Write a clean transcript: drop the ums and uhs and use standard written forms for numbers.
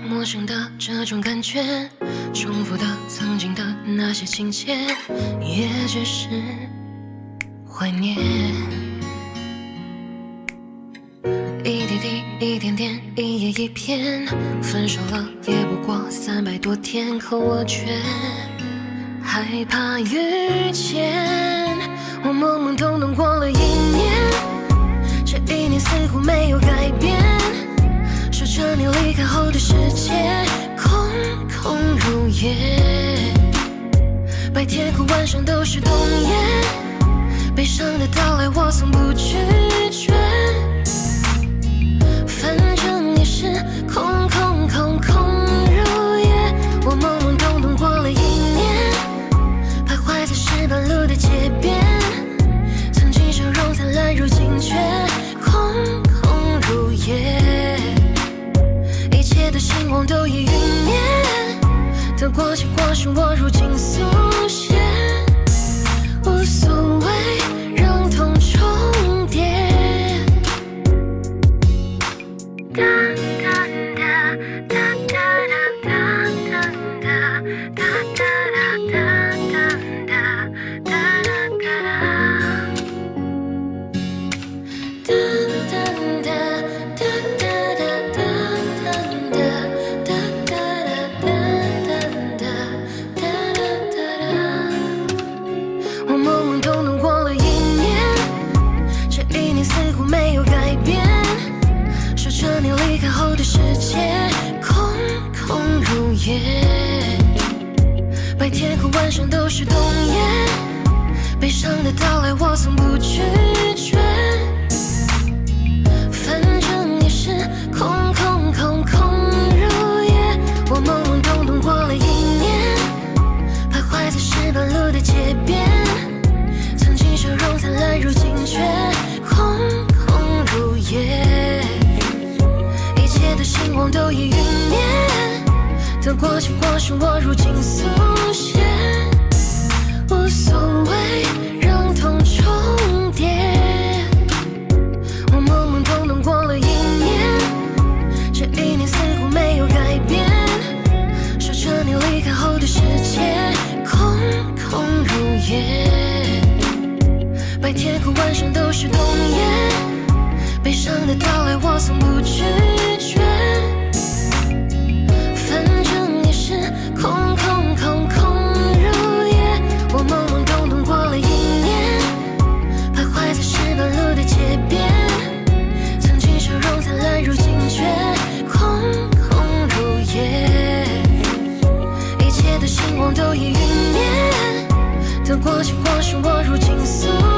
陌生的这种感觉，重复的曾经的那些情节，也只是怀念。一滴滴，一点点，一页一篇，分手了也不过300多天，可我却害怕遇见。我懵懵懂懂过了1年，这1年似乎没有改变，说着你离开后的世界空空如也，白天和晚上都是冬夜，悲伤的到来我从不拒绝，反正也是空空空空如也。我懵懵懂懂过了1年，徘徊在石板路的街边，曾经笑容灿烂，如今却空空如也，一切的星光都已陨灭，得过且过是我如今速写，无所谓让痛重叠。我懵懵懂懂过了1年，这1年似乎没有改变，说着你离开后的世界空空如也，白天和晚上都是冬夜，悲伤的到来我从不拒绝，反正也是空空空空如也。我懵懵懂懂过了1年，徘徊在石板路的街边，曾经笑容灿烂，如今却空空如也，一切的星光都已陨灭，得过且过是我如今速写，无所谓让痛重叠。我懵懵懂懂过了1年，这1年似乎没有改变，说着你离开后的世界空空如也，白天和晚上都是冬夜，悲伤的到来我从不拒绝，反正也是空空空空如也。我懵懵懂懂过了1年，徘徊在石板路的街边，曾经笑容灿烂，如今却空空如也，一切的星光都已陨灭，得过且过是我如今速